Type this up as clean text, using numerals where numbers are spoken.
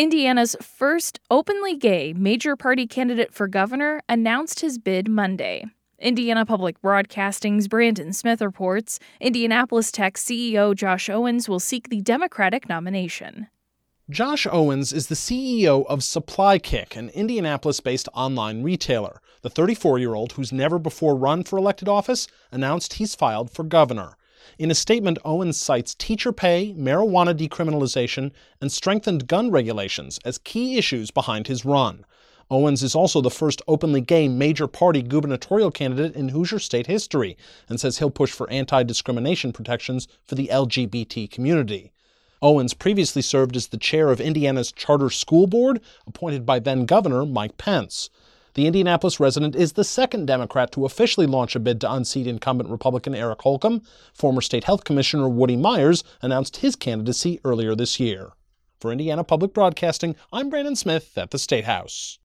Indiana's first openly gay major party candidate for governor announced his bid Monday. Indiana Public Broadcasting's Brandon Smith reports Indianapolis Tech CEO Josh Owens will seek the Democratic nomination. Josh Owens is the CEO of SupplyKick, an Indianapolis-based online retailer. The 34-year-old, who's never before run for elected office, announced he's filed for governor. In a statement, Owens cites teacher pay, marijuana decriminalization, and strengthened gun regulations as key issues behind his run. Owens is also the first openly gay major party gubernatorial candidate in Hoosier state history, and says he'll push for anti-discrimination protections for the LGBT community. Owens previously served as the chair of Indiana's Charter School Board, appointed by then-Governor Mike Pence. The Indianapolis resident is the second Democrat to officially launch a bid to unseat incumbent Republican Eric Holcomb. Former State Health Commissioner Woody Myers announced his candidacy earlier this year. For Indiana Public Broadcasting, I'm Brandon Smith at the State House.